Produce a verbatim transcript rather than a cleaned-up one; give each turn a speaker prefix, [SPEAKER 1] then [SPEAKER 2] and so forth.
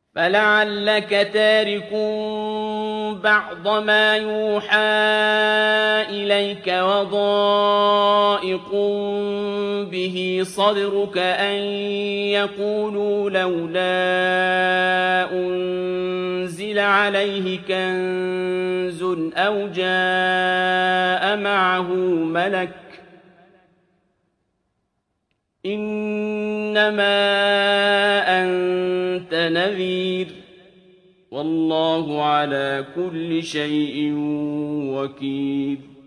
[SPEAKER 1] فَلَعَلَّكَ تَارِكٌ بَعْضَ مَا يُوحَىٰ إِلَيْكَ وَضَائِقٌ بِهِ صَدْرُكَ أَن يَقُولُوا لَوْلَا أُنزِلَ عَلَيْهِ كَنزٌ أَوْ جَاءَ مَعَهُ مَلَكٌ ۚ إِنَّمَا أَنتَ نَذِيرٌ ۚ وَاللَّهُ عَلَىٰ كُلِّ شَيْءٍ وَكِيلٌ.